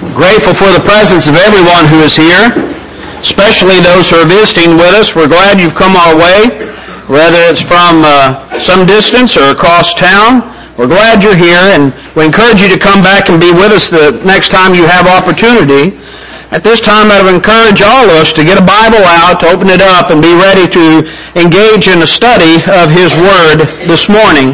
Grateful for the presence of everyone who is here, especially those who are visiting with us. We're glad you've come our way, whether it's from some distance or across town. We're glad you're here, and we encourage you to come back and be with us the next time you have opportunity. At this time, I would encourage all of us to get a Bible out, to open it up, and be ready to engage in a study of His Word this morning.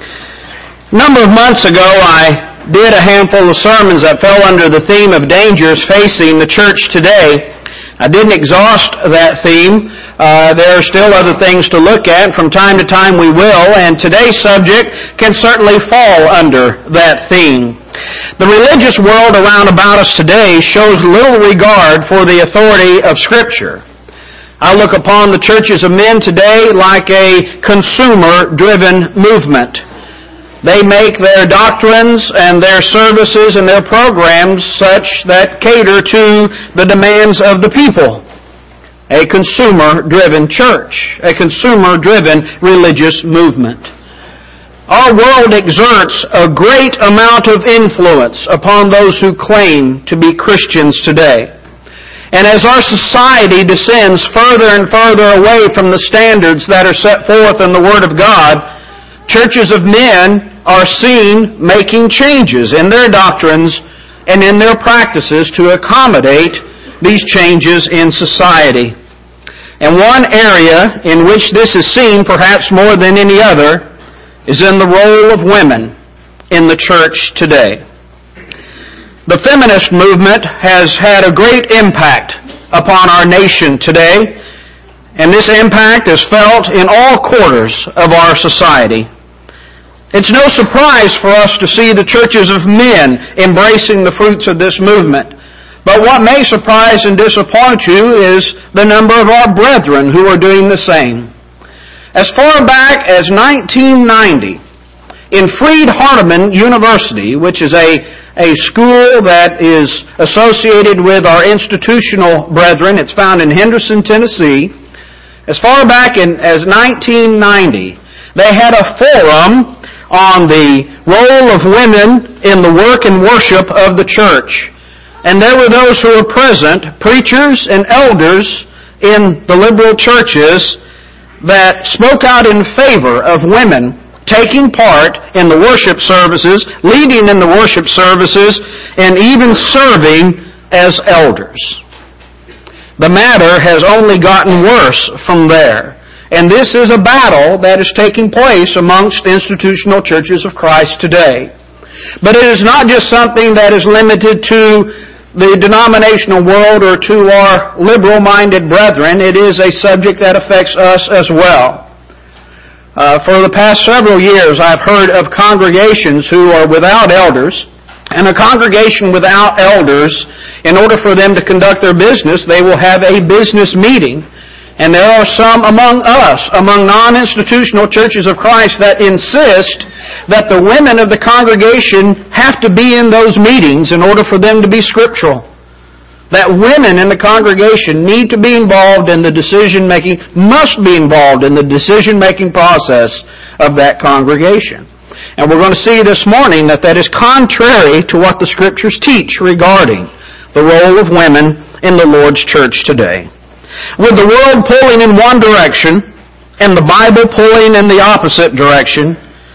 A number of months ago, I did a handful of sermons that fell under the theme of dangers facing the church today. I didn't exhaust that theme. There are still other things to look at. From time to time we will, and today's subject can certainly fall under that theme. The religious world around about us today shows little regard for the authority of Scripture. I look upon the churches of men today like a consumer-driven movement. They make their doctrines and their services and their programs such that cater to the demands of the people. A consumer-driven church, a consumer-driven religious movement. Our world exerts a great amount of influence upon those who claim to be Christians today. And as our society descends further and further away from the standards that are set forth in the Word of God, churches of men are seen making changes in their doctrines and in their practices to accommodate these changes in society. And one area in which this is seen perhaps more than any other is in the role of women in the church today. The feminist movement has had a great impact upon our nation today, and this impact is felt in all quarters of our society. It's no surprise for us to see the churches of men embracing the fruits of this movement. But what may surprise and disappoint you is the number of our brethren who are doing the same. As far back as 1990, in Freed-Hardeman University, which is a school that is associated with our institutional brethren, it's found in Henderson, Tennessee. As far back as 1990, they had a forum on the role of women in the work and worship of the church. And there were those who were present, preachers and elders in the liberal churches, that spoke out in favor of women taking part in the worship services, leading in the worship services, and even serving as elders. The matter has only gotten worse from there. And this is a battle that is taking place amongst institutional churches of Christ today. But it is not just something that is limited to the denominational world or to our liberal-minded brethren. It is a subject that affects us as well. For the past several years, I've heard of congregations who are without elders, and a congregation without elders, in order for them to conduct their business, they will have a business meeting. And there are some among us, among non-institutional churches of Christ, that insist that the women of the congregation have to be in those meetings in order for them to be scriptural. That women in the congregation need to be involved in the decision-making, must be involved in the decision-making process of that congregation. And we're going to see this morning that is contrary to what the Scriptures teach regarding the role of women in the Lord's church today. With the world pulling in one direction and the Bible pulling in the opposite direction,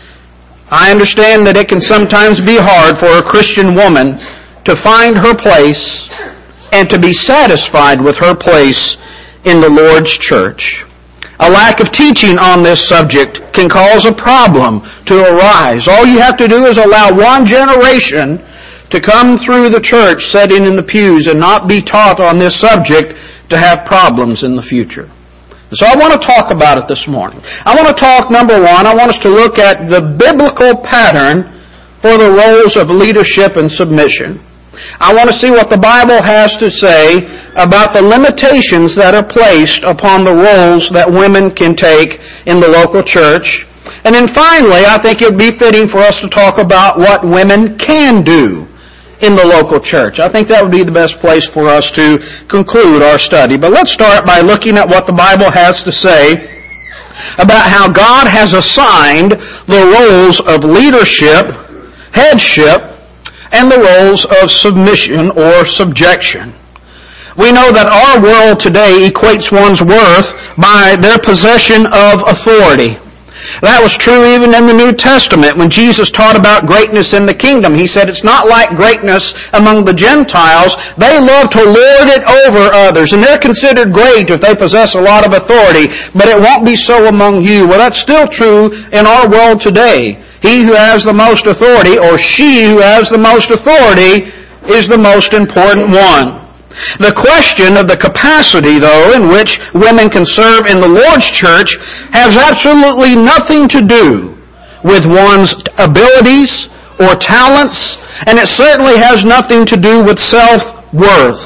I understand that it can sometimes be hard for a Christian woman to find her place and to be satisfied with her place in the Lord's church. A lack of teaching on this subject can cause a problem to arise. All you have to do is allow one generation to come through the church sitting in the pews and not be taught on this subject to have problems in the future. So I want to talk about it this morning. I want to talk, number one, I want us to look at the biblical pattern for the roles of leadership and submission. I want to see what the Bible has to say about the limitations that are placed upon the roles that women can take in the local church. And then finally, I think it would be fitting for us to talk about what women can do in the local church. I think that would be the best place for us to conclude our study. But let's start by looking at what the Bible has to say about how God has assigned the roles of leadership, headship, and the roles of submission or subjection. We know that our world today equates one's worth by their possession of authority. That was true even in the New Testament when Jesus taught about greatness in the kingdom. He said it's not like greatness among the Gentiles. They love to lord it over others, and they're considered great if they possess a lot of authority, but it won't be so among you. Well, that's still true in our world today. He who has the most authority, or she who has the most authority, is the most important one. The question of the capacity, though, in which women can serve in the Lord's church has absolutely nothing to do with one's abilities or talents, and it certainly has nothing to do with self-worth.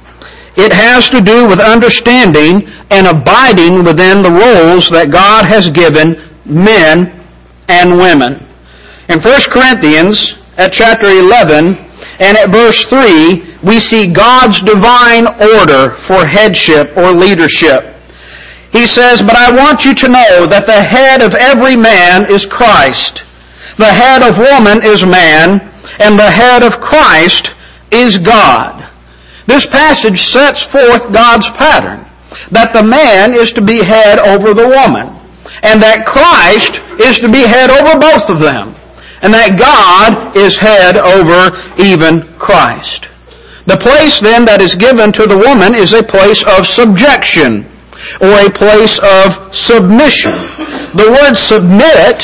It has to do with understanding and abiding within the roles that God has given men and women. In 1 Corinthians, at chapter 11, and at verse 3, we see God's divine order for headship or leadership. He says, "But I want you to know that the head of every man is Christ. The head of woman is man, and the head of Christ is God." This passage sets forth God's pattern, that the man is to be head over the woman, and that Christ is to be head over both of them, and that God is head over even Christ. The place then that is given to the woman is a place of subjection, or a place of submission. The word submit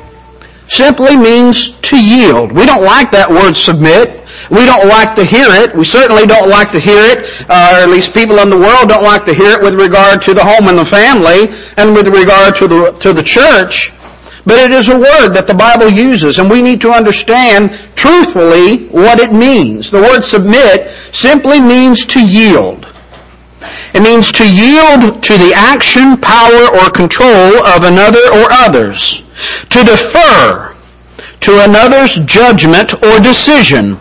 simply means to yield. We don't like that word submit. We don't like to hear it. We certainly don't like to hear it, or at least people in the world don't like to hear it with regard to the home and the family, and with regard to the church. But it is a word that the Bible uses, and we need to understand truthfully what it means. The word submit simply means to yield. It means to yield to the action, power, or control of another or others. To defer to another's judgment or decision.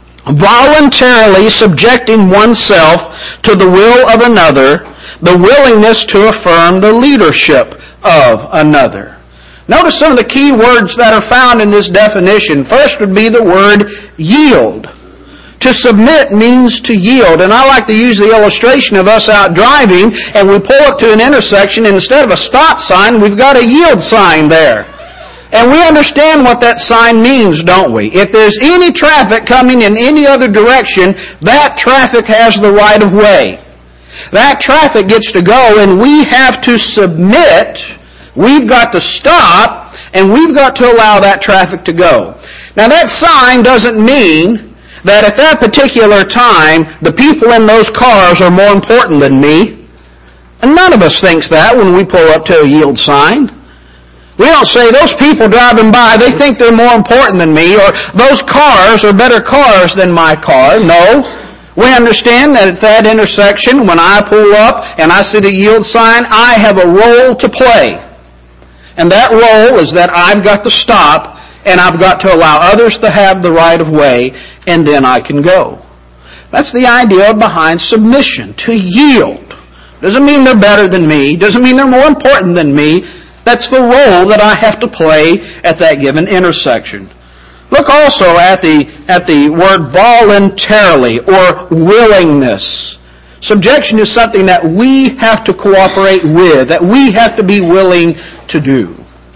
Voluntarily subjecting oneself to the will of another. The willingness to affirm the leadership of another. Notice some of the key words that are found in this definition. First would be the word yield. To submit means to yield. And I like to use the illustration of us out driving, and we pull up to an intersection, and instead of a stop sign, we've got a yield sign there. And we understand what that sign means, don't we? If there's any traffic coming in any other direction, that traffic has the right of way. That traffic gets to go, and we have to submit. We've got to stop, and we've got to allow that traffic to go. Now that sign doesn't mean that at that particular time, the people in those cars are more important than me. And none of us thinks that when we pull up to a yield sign. We don't say, those people driving by, they think they're more important than me, or those cars are better cars than my car. No. We understand that at that intersection, when I pull up and I see the yield sign, I have a role to play. And that role is that I've got to stop, and I've got to allow others to have the right of way, and then I can go. That's the idea behind submission, to yield. Doesn't mean they're better than me. Doesn't mean they're more important than me. That's the role that I have to play at that given intersection. Look also at the word voluntarily, or willingness. Subjection is something that we have to cooperate with, that we have to be willing to do.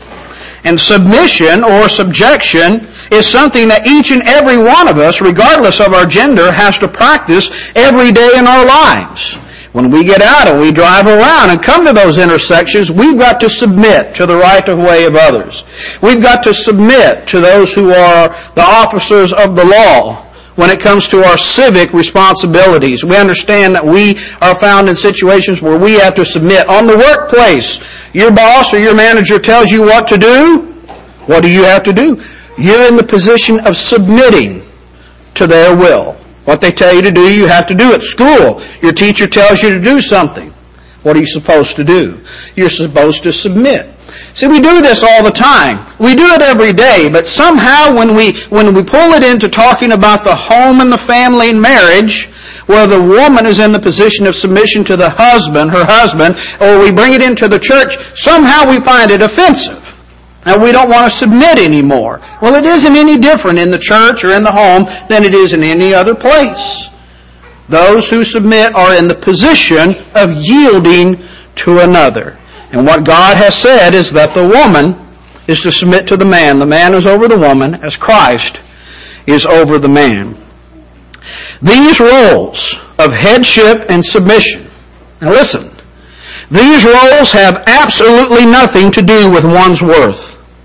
And submission or subjection is something that each and every one of us, regardless of our gender, has to practice every day in our lives. When we get out and we drive around and come to those intersections, we've got to submit to the right of way of others. We've got to submit to those who are the officers of the law. When it comes to our civic responsibilities, we understand that we are found in situations where we have to submit. On the workplace, your boss or your manager tells you what to do. What do you have to do? You're in the position of submitting to their will. What they tell you to do, you have to do. At school, your teacher tells you to do something. What are you supposed to do? You're supposed to submit. See, we do this all the time. We do it every day, but somehow when we pull it into talking about the home and the family and marriage, where the woman is in the position of submission to the husband, her husband, or we bring it into the church, somehow we find it offensive. And we don't want to submit anymore. Well, it isn't any different in the church or in the home than it is in any other place. Those who submit are in the position of yielding to another. And what God has said is that the woman is to submit to the man. The man is over the woman as Christ is over the man. These roles of headship and submission. Now listen. These roles have absolutely nothing to do with one's worth.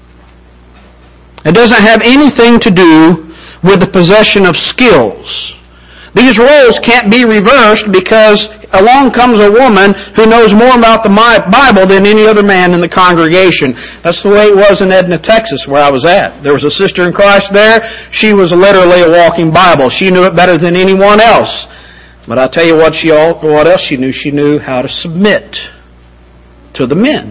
It doesn't have anything to do with the possession of skills. These roles can't be reversed because along comes a woman who knows more about the Bible than any other man in the congregation. That's the way it was in Edna, Texas, where I was at. There was a sister in Christ there. She was literally a walking Bible. She knew it better than anyone else. But I'll tell you what else she knew. She knew how to submit to the men.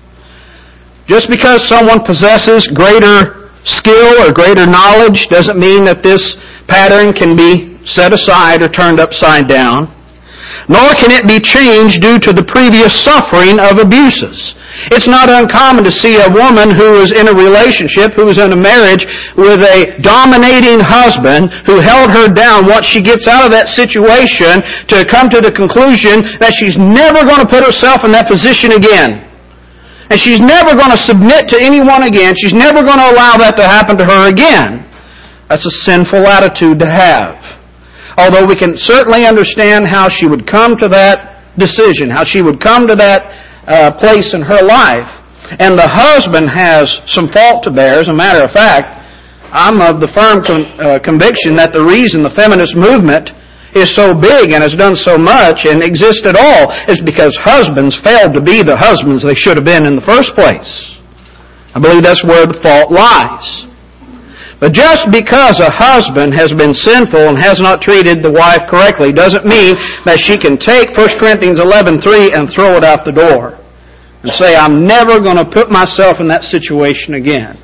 Just because someone possesses greater skill or greater knowledge doesn't mean that this pattern can be set aside or turned upside down. Nor can it be changed due to the previous suffering of abuses. It's not uncommon to see a woman who is in a relationship, who is in a marriage with a dominating husband who held her down. Once she gets out of that situation, to come to the conclusion that she's never going to put herself in that position again. And she's never going to submit to anyone again. She's never going to allow that to happen to her again. That's a sinful attitude to have. Although we can certainly understand how she would come to that decision, how she would come to that place in her life. And the husband has some fault to bear. As a matter of fact, I'm of the firm conviction that the reason the feminist movement is so big and has done so much and exists at all is because husbands failed to be the husbands they should have been in the first place. I believe that's where the fault lies. But just because a husband has been sinful and has not treated the wife correctly doesn't mean that she can take 1 Corinthians 11:3 and throw it out the door and say, I'm never going to put myself in that situation again.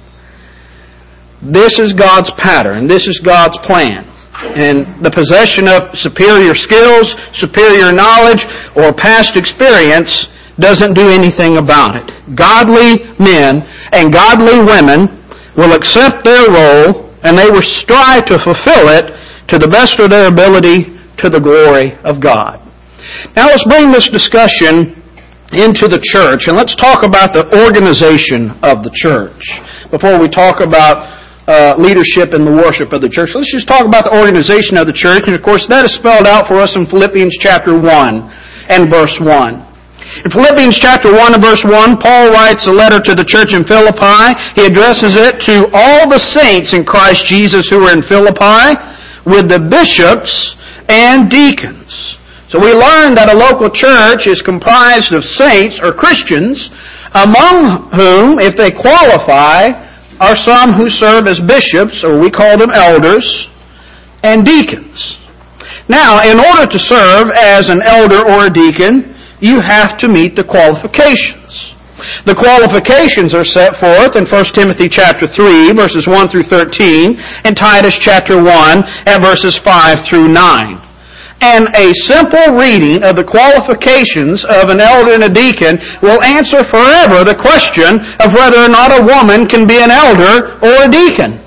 This is God's pattern. This is God's plan. And the possession of superior skills, superior knowledge, or past experience doesn't do anything about it. Godly men and godly women will accept their role and they will strive to fulfill it to the best of their ability to the glory of God. Now let's bring this discussion into the church and let's talk about the organization of the church. Before we talk about leadership and the worship of the church, let's just talk about the organization of the church. And of course that is spelled out for us in Philippians chapter 1 and verse 1. In Philippians chapter 1 and verse 1, Paul writes a letter to the church in Philippi. He addresses it to all the saints in Christ Jesus who are in Philippi, with the bishops and deacons. So we learn that a local church is comprised of saints or Christians, among whom, if they qualify, are some who serve as bishops, or we call them elders, and deacons. Now, in order to serve as an elder or a deacon, you have to meet the qualifications. The qualifications are set forth in 1 Timothy chapter 3, verses 1 through 13, and Titus chapter 1, at verses 5 through 9. And a simple reading of the qualifications of an elder and a deacon will answer forever the question of whether or not a woman can be an elder or a deacon.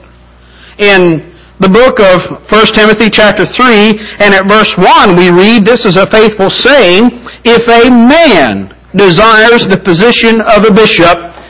In the book of 1 Timothy chapter 3 and at verse 1 we read, this is a faithful saying, if a man desires the position of a bishop,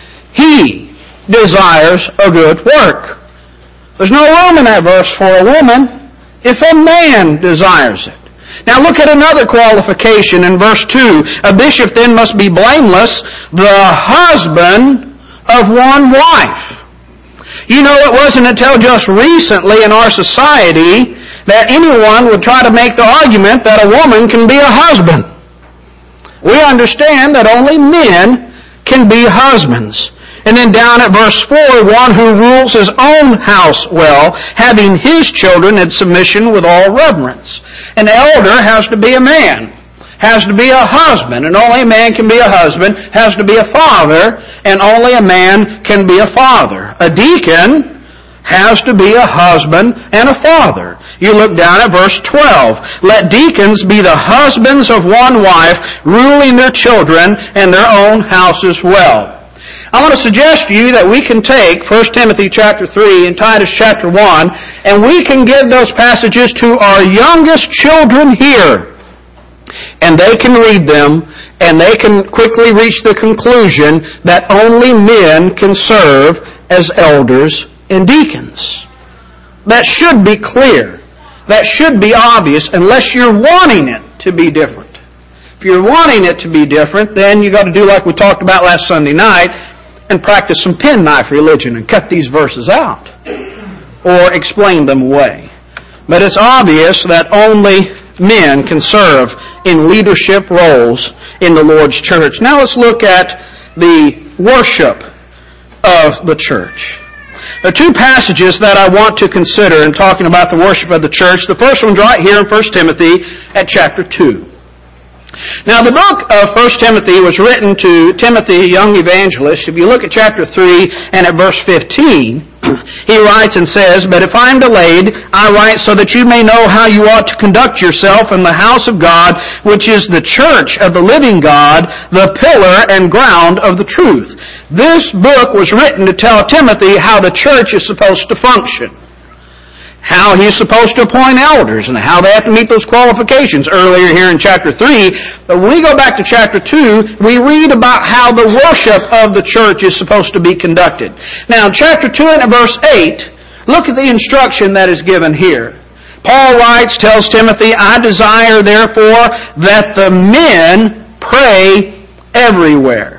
he desires a good work. There's no room in that verse for a woman if a man desires it. Now look at another qualification in verse 2. A bishop then must be blameless, the husband of one wife. You know, it wasn't until just recently in our society that anyone would try to make the argument that a woman can be a husband. We understand that only men can be husbands. And then down at verse 4, one who rules his own house well, having his children in submission with all reverence. An elder has to be a man, has to be a husband, and only a man can be a husband, has to be a father, and only a man can be a father. A deacon has to be a husband and a father. You look down at verse 12. Let deacons be the husbands of one wife, ruling their children and their own houses well. I want to suggest to you that we can take 1 Timothy chapter 3 and Titus chapter 1, and we can give those passages to our youngest children here. And they can read them, and they can quickly reach the conclusion that only men can serve as elders and deacons. That should be clear. That should be obvious, unless you're wanting it to be different. If you're wanting it to be different, then you've got to do like we talked about last Sunday night, and practice some penknife religion and cut these verses out or explain them away. But it's obvious that only men can serve in leadership roles in the Lord's church. Now let's look at the worship of the church. There are two passages that I want to consider in talking about the worship of the church. The first one's right here in 1 Timothy at chapter 2. Now, the book of 1 Timothy was written to Timothy, a young evangelist. If you look at chapter 3 and at verse 15, he writes and says, "But if I am delayed, I write so that you may know how you ought to conduct yourself in the house of God, which is the church of the living God, the pillar and ground of the truth." This book was written to tell Timothy how the church is supposed to function, how he's supposed to appoint elders, and how they have to meet those qualifications earlier here in chapter 3. But when we go back to chapter 2, we read about how the worship of the church is supposed to be conducted. Now, in chapter 2 and verse 8, look at the instruction that is given here. Paul writes, tells Timothy, "I desire, therefore, that the men pray everywhere."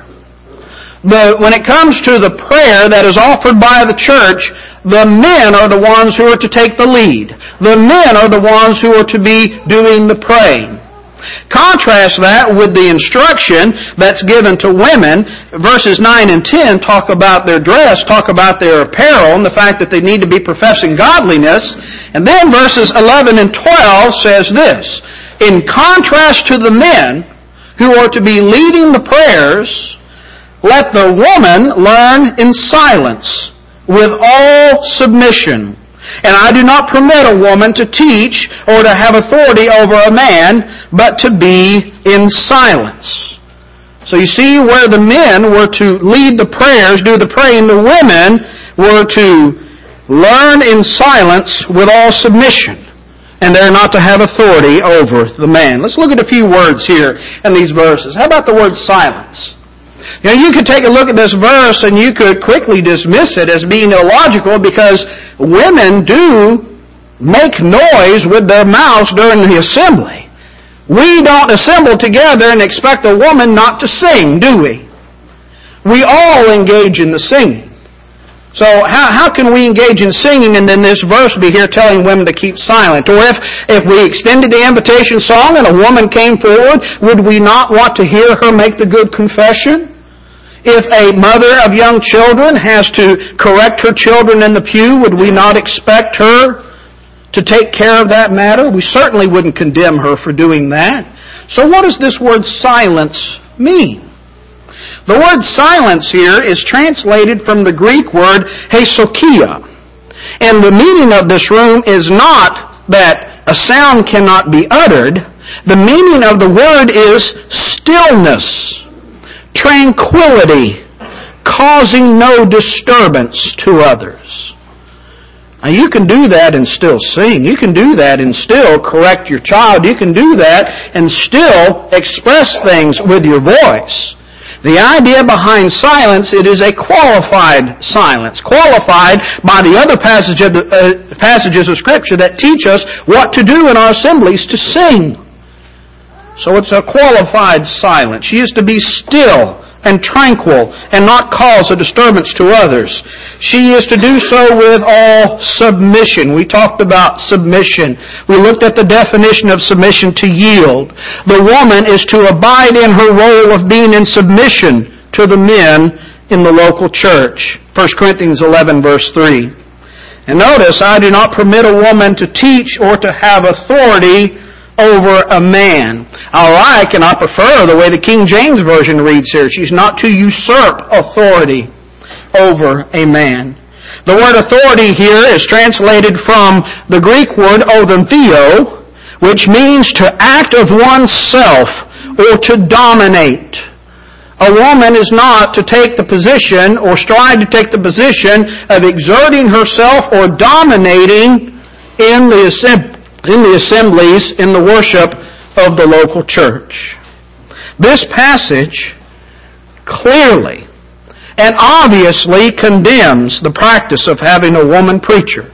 But when it comes to the prayer that is offered by the church, the men are the ones who are to take the lead. The men are the ones who are to be doing the praying. Contrast that with the instruction that's given to women. Verses 9 and 10 talk about their dress, talk about their apparel, and the fact that they need to be professing godliness. And then verses 11 and 12 says this, "In contrast to the men who are to be leading the prayers, let the woman learn in silence, with all submission. And I do not permit a woman to teach or to have authority over a man, but to be in silence." So you see where the men were to lead the prayers, do the praying, the women were to learn in silence with all submission. And they're not to have authority over the man. Let's look at a few words here in these verses. How about the word silence? Now, you could take a look at this verse and you could quickly dismiss it as being illogical because women do make noise with their mouths during the assembly. We don't assemble together and expect a woman not to sing, do we? We all engage in the singing. So how can we engage in singing and then this verse be here telling women to keep silent? Or if we extended the invitation song and a woman came forward, would we not want to hear her make the good confession? If a mother of young children has to correct her children in the pew, would we not expect her to take care of that matter? We certainly wouldn't condemn her for doing that. So what does this word silence mean? The word silence here is translated from the Greek word hesychokia. And the meaning of this room is not that a sound cannot be uttered. The meaning of the word is stillness, tranquility, causing no disturbance to others. Now you can do that and still sing. You can do that and still correct your child. You can do that and still express things with your voice. The idea behind silence, it is a qualified silence, qualified by the other passages of Scripture that teach us what to do in our assemblies to sing. So it's a qualified silence. She is to be still and tranquil and not cause a disturbance to others. She is to do so with all submission. We talked about submission. We looked at the definition of submission, to yield. The woman is to abide in her role of being in submission to the men in the local church. 1 Corinthians 11 verse 3. And notice, I do not permit a woman to teach or to have authority over a man. I like and I prefer the way the King James Version reads here. She's not to usurp authority over a man. The word authority here is translated from the Greek word odentheo, which means to act of oneself or to dominate. A woman is not to take the position or strive to take the position of exerting herself or dominating in the assemblies, in the worship of the local church. This passage clearly and obviously condemns the practice of having a woman preacher,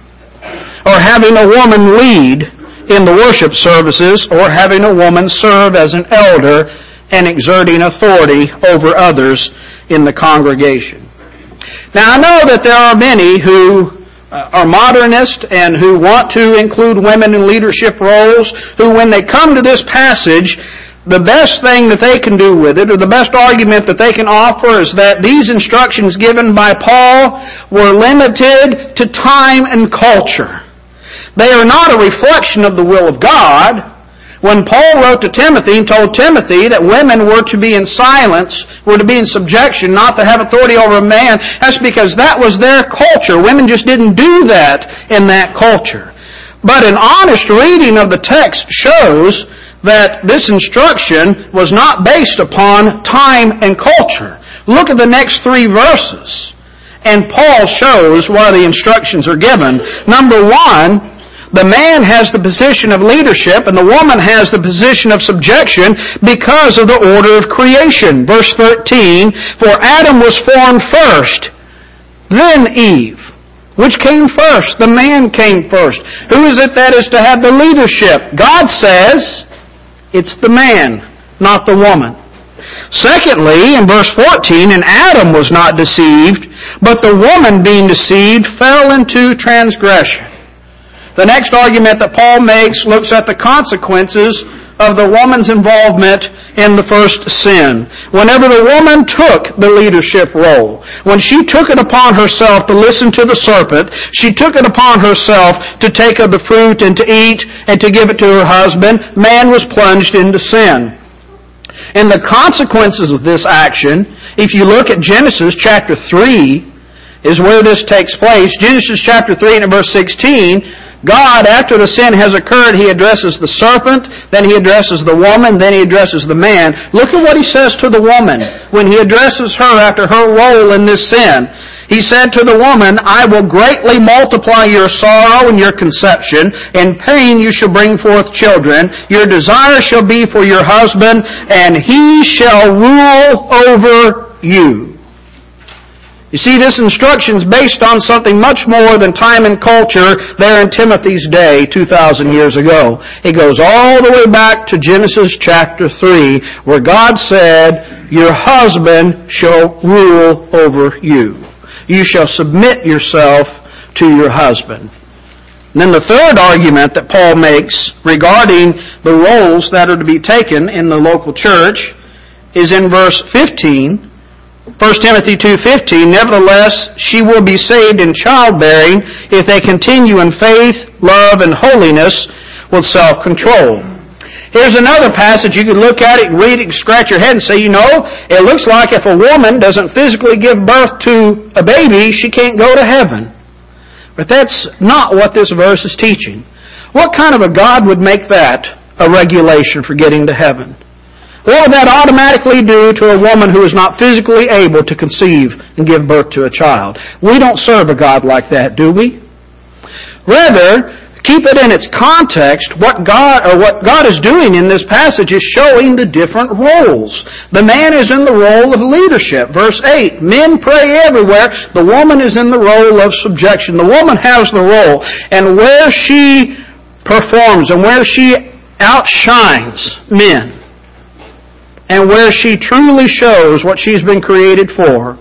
or having a woman lead in the worship services, or having a woman serve as an elder and exerting authority over others in the congregation. Now I know that there are many who are modernist and who want to include women in leadership roles, who when they come to this passage, the best thing that they can do with it, or the best argument that they can offer, is that these instructions given by Paul were limited to time and culture. They are not a reflection of the will of God. When Paul wrote to Timothy and told Timothy that women were to be in silence, were to be in subjection, not to have authority over a man, that's because that was their culture. Women just didn't do that in that culture. But an honest reading of the text shows that this instruction was not based upon time and culture. Look at the next 3 verses, and Paul shows why the instructions are given. Number 1, the man has the position of leadership and the woman has the position of subjection because of the order of creation. Verse 13, for Adam was formed first, then Eve. Which came first? The man came first. Who is it that is to have the leadership? God says it's the man, not the woman. Secondly, in verse 14, and Adam was not deceived, but the woman being deceived fell into transgression. The next argument that Paul makes looks at the consequences of the woman's involvement in the first sin. Whenever the woman took the leadership role, when she took it upon herself to listen to the serpent, she took it upon herself to take of the fruit and to eat and to give it to her husband, man was plunged into sin. And the consequences of this action, if you look at Genesis chapter 3, is where this takes place. Genesis chapter 3 and verse 16, God, after the sin has occurred, He addresses the serpent, then He addresses the woman, then He addresses the man. Look at what He says to the woman when He addresses her after her role in this sin. He said to the woman, I will greatly multiply your sorrow and your conception. In pain you shall bring forth children. Your desire shall be for your husband, and he shall rule over you. You see, this instruction is based on something much more than time and culture there in Timothy's day 2,000 years ago. It goes all the way back to Genesis chapter 3, where God said, your husband shall rule over you. You shall submit yourself to your husband. And then the third argument that Paul makes regarding the roles that are to be taken in the local church is in verse 15. 1 Timothy 2:15, nevertheless, she will be saved in childbearing if they continue in faith, love, and holiness with self-control. Here's another passage. You can look at it, read it, scratch your head and say, it looks like if a woman doesn't physically give birth to a baby, she can't go to heaven. But that's not what this verse is teaching. What kind of a God would make that a regulation for getting to heaven? What would that automatically do to a woman who is not physically able to conceive and give birth to a child? We don't serve a God like that, do we? Rather, keep it in its context. What God is doing in this passage is showing the different roles. The man is in the role of leadership. Verse 8, men pray everywhere. The woman is in the role of subjection. The woman has the role. And where she performs and where she outshines men, and where she truly shows what she's been created for,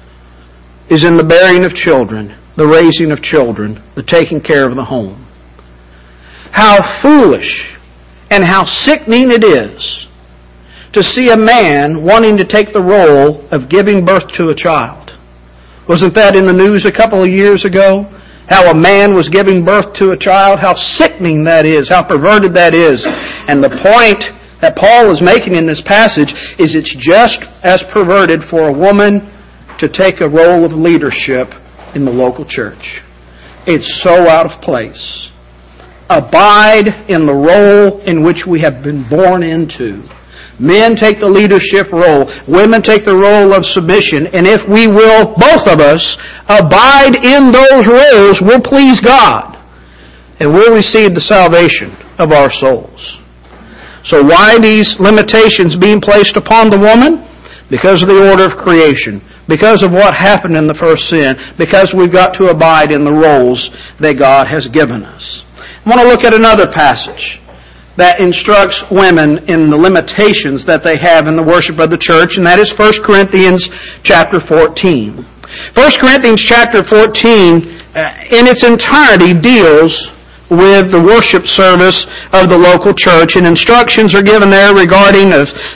is in the bearing of children, the raising of children, the taking care of the home. How foolish and how sickening it is to see a man wanting to take the role of giving birth to a child. Wasn't that in the news a couple of years ago? How a man was giving birth to a child? How sickening that is, how perverted that is. And the point that Paul is making in this passage is it's just as perverted for a woman to take a role of leadership in the local church. It's so out of place. Abide in the role in which we have been born into. Men take the leadership role. Women take the role of submission. And if we will, both of us, abide in those roles, we'll please God. And we'll receive the salvation of our souls. So why these limitations being placed upon the woman? Because of the order of creation. Because of what happened in the first sin. Because we've got to abide in the roles that God has given us. I want to look at another passage that instructs women in the limitations that they have in the worship of the church, and that is 1 Corinthians chapter 14. 1 Corinthians chapter 14 in its entirety deals with the worship service of the local church, and instructions are given there regarding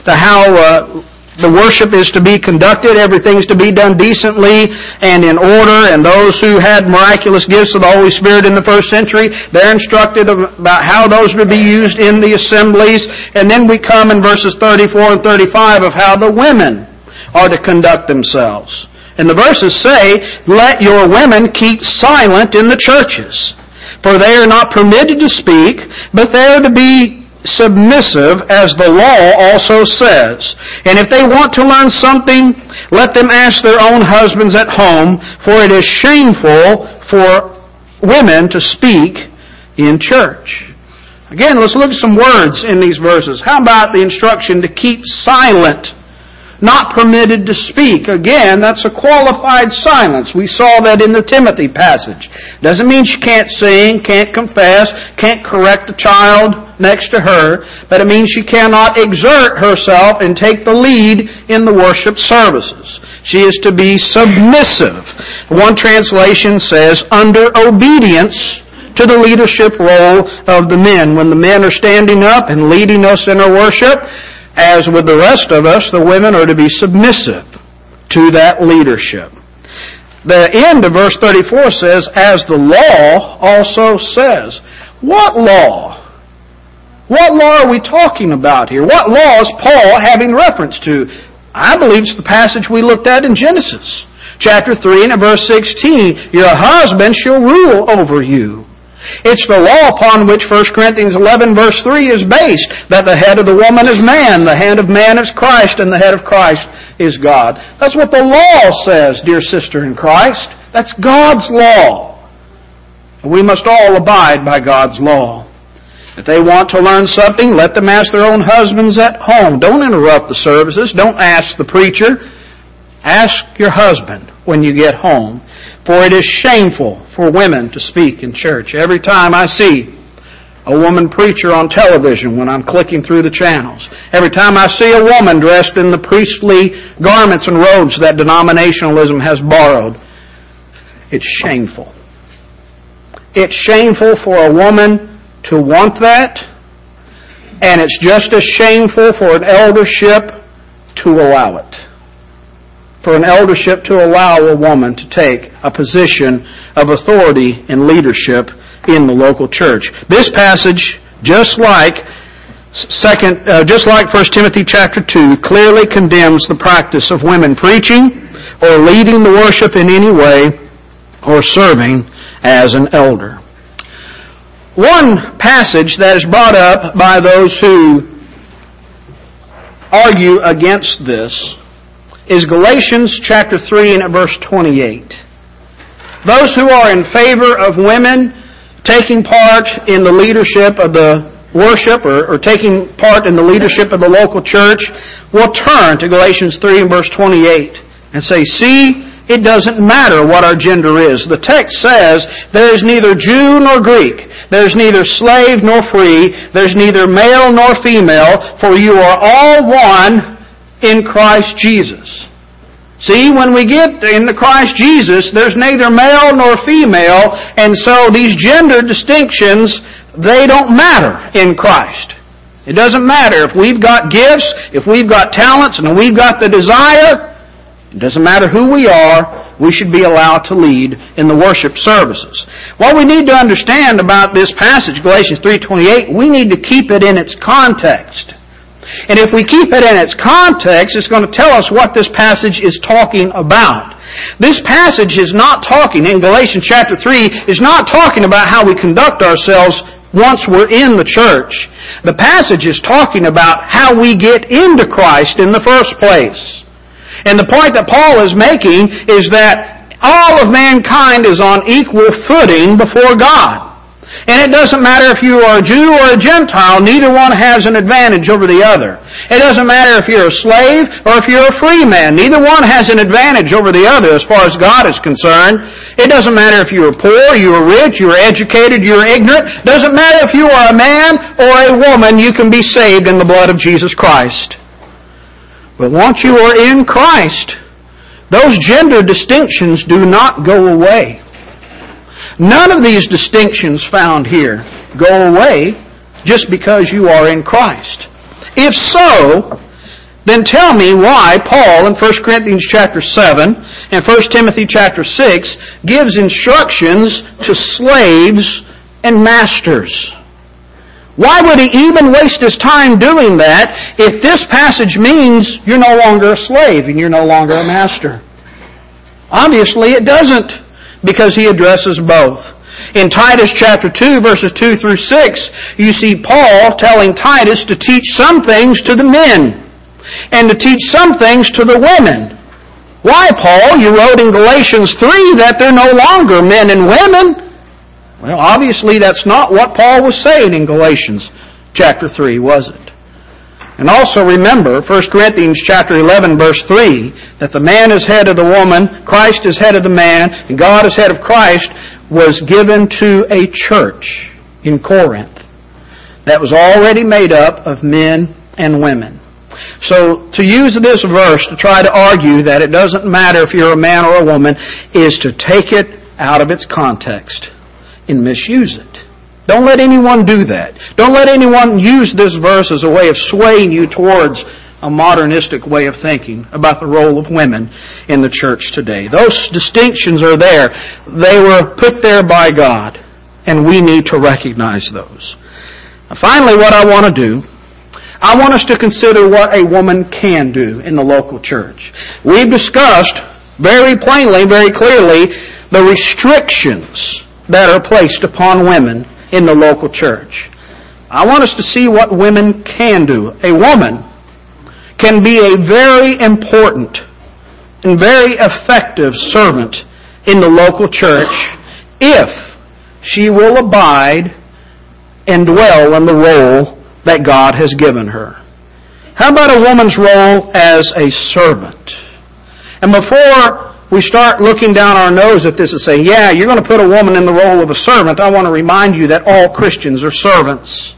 how the worship is to be conducted, everything's to be done decently and in order, and those who had miraculous gifts of the Holy Spirit in the first century, they're instructed about how those are to be used in the assemblies. And then we come in verses 34 and 35 of how the women are to conduct themselves. And the verses say, "Let your women keep silent in the churches, for they are not permitted to speak, but they are to be submissive, as the law also says. And if they want to learn something, let them ask their own husbands at home, for it is shameful for women to speak in church." Again, let's look at some words in these verses. How about the instruction to keep silent? Not permitted to speak. Again, that's a qualified silence. We saw that in the Timothy passage. Doesn't mean she can't sing, can't confess, can't correct a child next to her, but it means she cannot exert herself and take the lead in the worship services. She is to be submissive. One translation says, under obedience to the leadership role of the men. When the men are standing up and leading us in our worship, as with the rest of us, the women are to be submissive to that leadership. The end of verse 34 says, as the law also says. What law? What law are we talking about here? What law is Paul having reference to? I believe it's the passage we looked at in Genesis. Chapter 3 and verse 16. Your husband shall rule over you. It's the law upon which 1 Corinthians 11 verse 3 is based, that the head of the woman is man, the head of man is Christ, and the head of Christ is God. That's what the law says, dear sister in Christ. That's God's law. We must all abide by God's law. If they want to learn something, let them ask their own husbands at home. Don't interrupt the services. Don't ask the preacher. Ask your husband when you get home. For it is shameful for women to speak in church. Every time I see a woman preacher on television when I'm clicking through the channels, every time I see a woman dressed in the priestly garments and robes that denominationalism has borrowed, it's shameful. It's shameful for a woman to want that, and it's just as shameful for an eldership to allow it. For an eldership to allow a woman to take a position of authority and leadership in the local church. This passage, just like 1 Timothy chapter 2, clearly condemns the practice of women preaching or leading the worship in any way or serving as an elder. One passage that is brought up by those who argue against this is Galatians chapter 3 and verse 28. Those who are in favor of women taking part in the leadership of the worship or taking part in the leadership of the local church will turn to Galatians 3 and verse 28 and say, see, it doesn't matter what our gender is. The text says there is neither Jew nor Greek. There's neither slave nor free. There's neither male nor female, for you are all one in Christ Jesus. See, when we get into Christ Jesus, there's neither male nor female, and so these gender distinctions, they don't matter in Christ. It doesn't matter if we've got gifts, if we've got talents, and we've got the desire. It doesn't matter who we are, we should be allowed to lead in the worship services. What we need to understand about this passage, Galatians 3:28, we need to keep it in its context. And if we keep it in its context, it's going to tell us what this passage is talking about. This passage is not talking, in Galatians chapter 3, is not talking about how we conduct ourselves once we're in the church. The passage is talking about how we get into Christ in the first place. And the point that Paul is making is that all of mankind is on equal footing before God. And it doesn't matter if you are a Jew or a Gentile, neither one has an advantage over the other. It doesn't matter if you're a slave or if you're a free man. Neither one has an advantage over the other as far as God is concerned. It doesn't matter if you are poor, you are rich, you are educated, you are ignorant. It doesn't matter if you are a man or a woman, you can be saved in the blood of Jesus Christ. But once you are in Christ, those gender distinctions do not go away. None of these distinctions found here go away just because you are in Christ. If so, then tell me why Paul in 1 Corinthians chapter 7 and 1 Timothy chapter 6 gives instructions to slaves and masters. Why would he even waste his time doing that if this passage means you're no longer a slave and you're no longer a master? Obviously it doesn't, because he addresses both. In Titus chapter 2, verses 2 through 6, you see Paul telling Titus to teach some things to the men and to teach some things to the women. Why, Paul? You wrote in Galatians 3 that they're no longer men and women. Well, obviously that's not what Paul was saying in Galatians chapter 3, was it? And also remember, 1 Corinthians chapter 11, verse 3, that the man is head of the woman, Christ is head of the man, and God is head of Christ, was given to a church in Corinth that was already made up of men and women. So to use this verse to try to argue that it doesn't matter if you're a man or a woman is to take it out of its context and misuse it. Don't let anyone do that. Don't let anyone use this verse as a way of swaying you towards a modernistic way of thinking about the role of women in the church today. Those distinctions are there. They were put there by God, and we need to recognize those. Now, finally, what I want to do, I want us to consider what a woman can do in the local church. We've discussed very plainly, very clearly, the restrictions that are placed upon women in the local church. I want us to see what women can do. A woman can be a very important and very effective servant in the local church if she will abide and dwell in the role that God has given her. How about a woman's role as a servant? And before we start looking down our nose at this and say, yeah, you're going to put a woman in the role of a servant, I want to remind you that all Christians are servants.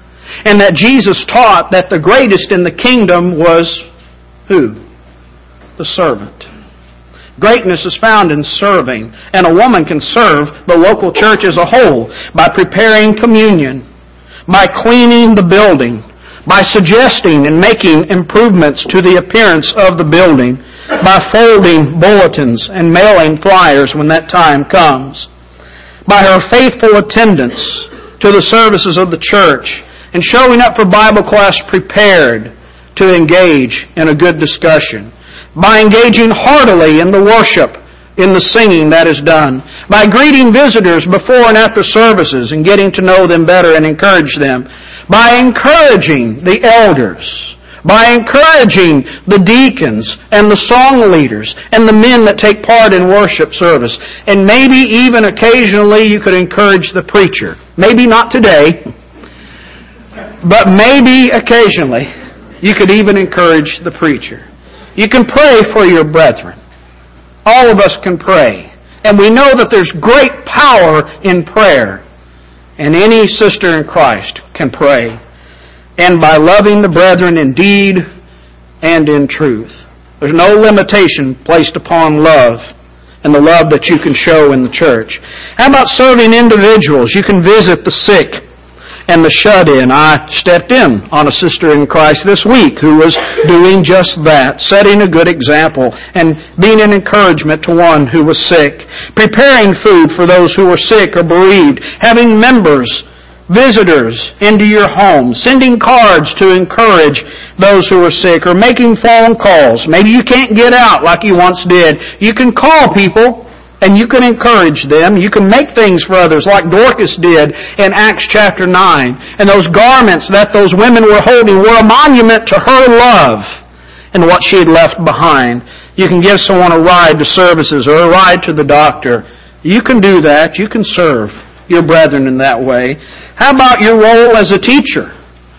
And that Jesus taught that the greatest in the kingdom was who? The servant. Greatness is found in serving, and a woman can serve the local church as a whole by preparing communion, by cleaning the building, by suggesting and making improvements to the appearance of the building, by folding bulletins and mailing flyers when that time comes, by her faithful attendance to the services of the church, and showing up for Bible class prepared to engage in a good discussion, by engaging heartily in the worship, in the singing that is done, by greeting visitors before and after services and getting to know them better and encourage them, by encouraging the elders, by encouraging the deacons and the song leaders and the men that take part in worship service. And maybe even occasionally you could encourage the preacher. Maybe not today, but maybe occasionally you could even encourage the preacher. You can pray for your brethren. All of us can pray. And we know that there's great power in prayer. And any sister in Christ can pray. And by loving the brethren in deed and in truth. There's no limitation placed upon love and the love that you can show in the church. How about serving individuals? You can visit the sick and the shut-in. I stepped in on a sister in Christ this week who was doing just that, setting a good example and being an encouragement to one who was sick. Preparing food for those who were sick or bereaved. Having members, visitors into your home, sending cards to encourage those who are sick, or making phone calls. Maybe you can't get out like you once did. You can call people And you can encourage them. You can make things for others like Dorcas did in Acts chapter 9. And those garments that those women were holding were a monument to her love and what she had left behind. You can give someone a ride to services or a ride to the doctor. You can do that. You can serve your brethren in that way. How about your role as a teacher?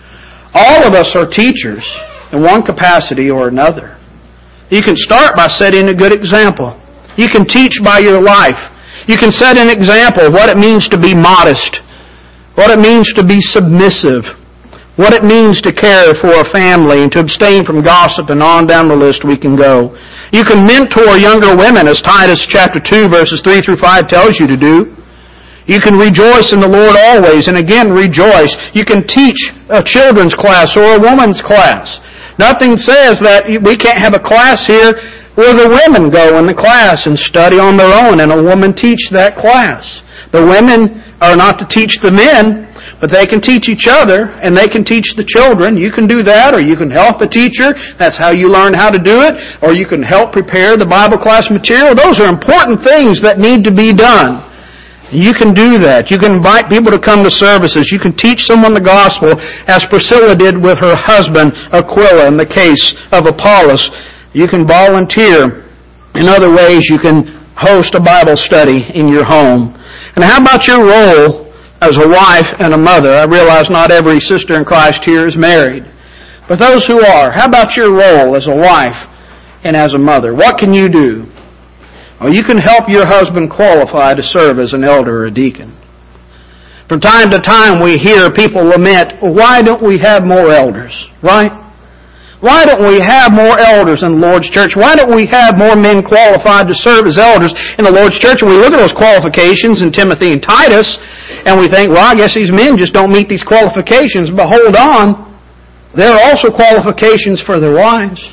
All of us are teachers in one capacity or another. You can start by setting a good example. You can teach by your life. You can set an example of what it means to be modest, what it means to be submissive, what it means to care for a family and to abstain from gossip, and on down the list we can go. You can mentor younger women, as Titus chapter 2 verses 3 through 5 tells you to do. You can rejoice in the Lord always, and again rejoice. You can teach a children's class or a woman's class. Nothing says that we can't have a class here where the women go in the class and study on their own and a woman teach that class. The women are not to teach the men, but they can teach each other and they can teach the children. You can do that, or you can help a teacher. That's how you learn how to do it. Or you can help prepare the Bible class material. Those are important things that need to be done. You can do that. You can invite people to come to services. You can teach someone the gospel, as Priscilla did with her husband Aquila in the case of Apollos. You can volunteer in other ways. You can host a Bible study in your home. And how about your role as a wife and a mother? I realize not every sister in Christ here is married. But those who are, how about your role as a wife and as a mother? What can you do? Well, you can help your husband qualify to serve as an elder or a deacon. From time to time we hear people lament, well, why don't we have more elders, right? Why don't we have more elders in the Lord's church? Why don't we have more men qualified to serve as elders in the Lord's church? And we look at those qualifications in Timothy and Titus, and we think, well, I guess these men just don't meet these qualifications. But hold on, there are also qualifications for their wives.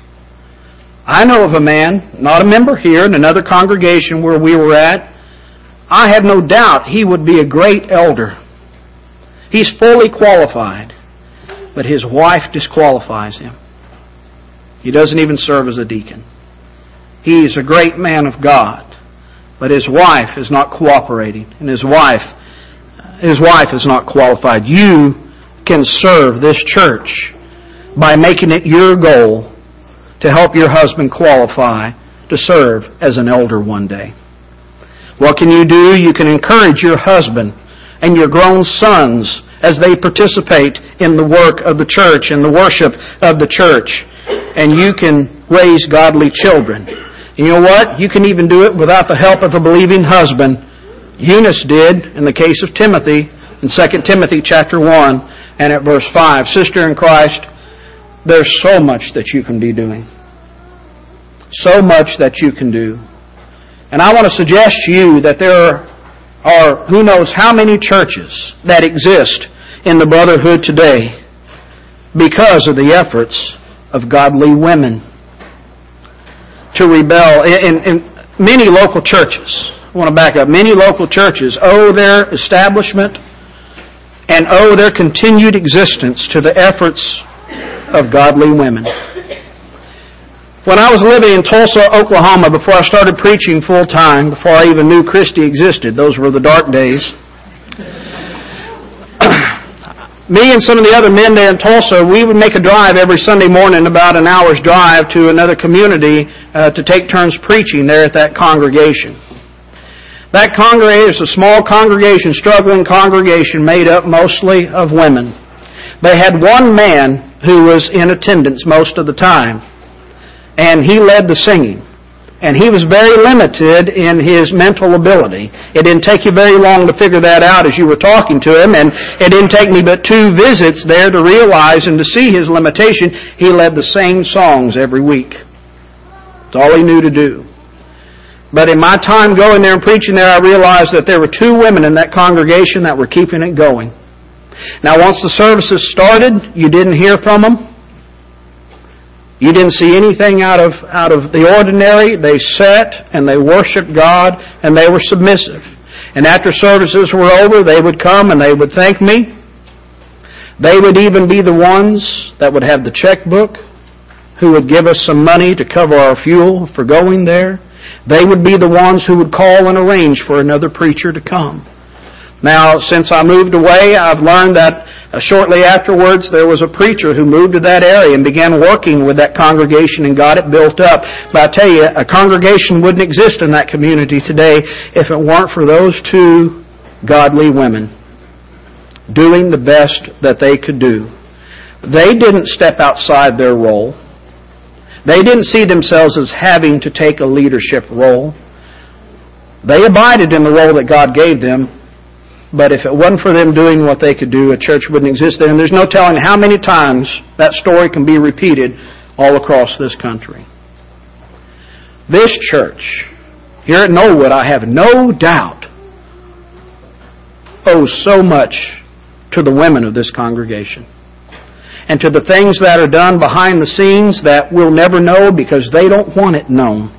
I know of a man, not a member here, in another congregation where we were at. I have no doubt he would be a great elder. He's fully qualified, but his wife disqualifies him. He doesn't even serve as a deacon. He is a great man of God, but his wife is not cooperating, and his wife is not qualified. You can serve this church by making it your goal to help your husband qualify to serve as an elder one day. What can you do? You can encourage your husband and your grown sons as they participate in the work of the church and the worship of the church. And you can raise godly children. And you know what? You can even do it without the help of a believing husband. Eunice did in the case of Timothy in 2 Timothy chapter 1 and at verse 5. Sister in Christ, there's so much that you can be doing. So much that you can do. And I want to suggest to you that there are who knows how many churches that exist in the brotherhood today because of the efforts of godly women to rebel. In many local churches, I want to back up, many local churches owe their establishment and owe their continued existence to the efforts of godly women. When I was living in Tulsa, Oklahoma, before I started preaching full-time, before I even knew Christy existed, those were the dark days, me and some of the other men there in Tulsa, we would make a drive every Sunday morning, about an hour's drive to another community to take turns preaching there at that congregation. That congregation is a small congregation, struggling congregation made up mostly of women. They had one man who was in attendance most of the time, and he led the singing. And he was very limited in his mental ability. It didn't take you very long to figure that out as you were talking to him, and it didn't take me but 2 visits there to realize and to see his limitation. He led the same songs every week. That's all he knew to do. But in my time going there and preaching there, I realized that there were 2 women in that congregation that were keeping it going. Now, once the services started, you didn't hear from them. You didn't see anything out of the ordinary. They sat and they worshiped God and they were submissive. And after services were over, they would come and they would thank me. They would even be the ones that would have the checkbook, who would give us some money to cover our fuel for going there. They would be the ones who would call and arrange for another preacher to come. Now, since I moved away, I've learned that shortly afterwards there was a preacher who moved to that area and began working with that congregation and got it built up. But I tell you, a congregation wouldn't exist in that community today if it weren't for those two godly women doing the best that they could do. They didn't step outside their role. They didn't see themselves as having to take a leadership role. They abided in the role that God gave them. But if it wasn't for them doing what they could do, a church wouldn't exist there. And there's no telling how many times that story can be repeated all across this country. This church, here at Knollwood, I have no doubt, owes so much to the women of this congregation. And to the things that are done behind the scenes that we'll never know because they don't want it known.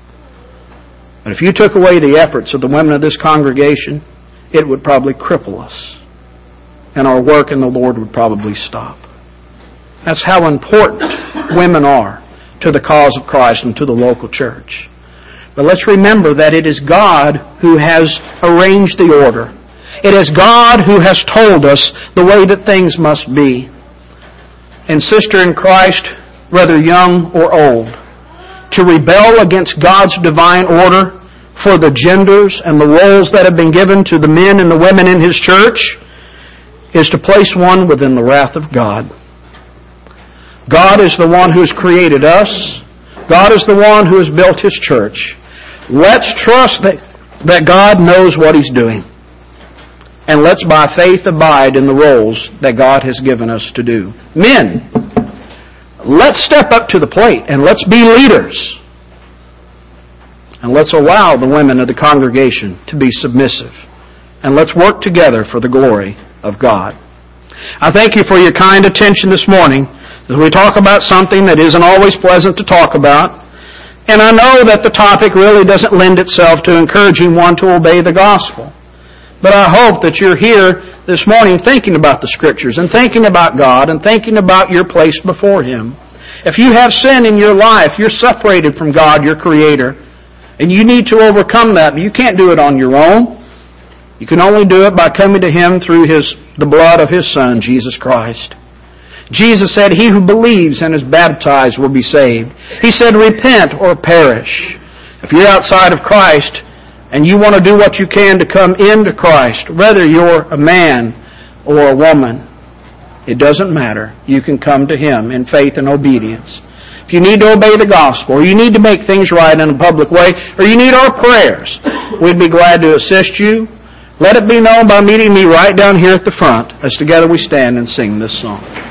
But if you took away the efforts of the women of this congregation, it would probably cripple us. And our work in the Lord would probably stop. That's how important women are to the cause of Christ and to the local church. But let's remember that it is God who has arranged the order. It is God who has told us the way that things must be. And sister in Christ, whether young or old, to rebel against God's divine order for the genders and the roles that have been given to the men and the women in His church is to place one within the wrath of God. God is the one who has created us. God is the one who has built His church. Let's trust that God knows what He's doing. And let's by faith abide in the roles that God has given us to do. Men, let's step up to the plate and let's be leaders. And let's allow the women of the congregation to be submissive. And let's work together for the glory of God. I thank you for your kind attention this morning as we talk about something that isn't always pleasant to talk about. And I know that the topic really doesn't lend itself to encouraging one to obey the gospel. But I hope that you're here this morning thinking about the Scriptures and thinking about God and thinking about your place before Him. If you have sin in your life, you're separated from God, your Creator. And you need to overcome that. You can't do it on your own. You can only do it by coming to Him through the blood of His Son, Jesus Christ. Jesus said, "He who believes and is baptized will be saved." He said, "Repent or perish." If you're outside of Christ and you want to do what you can to come into Christ, whether you're a man or a woman, it doesn't matter. You can come to Him in faith and obedience. If you need to obey the gospel, or you need to make things right in a public way, or you need our prayers, we'd be glad to assist you. Let it be known by meeting me right down here at the front as together we stand and sing this song.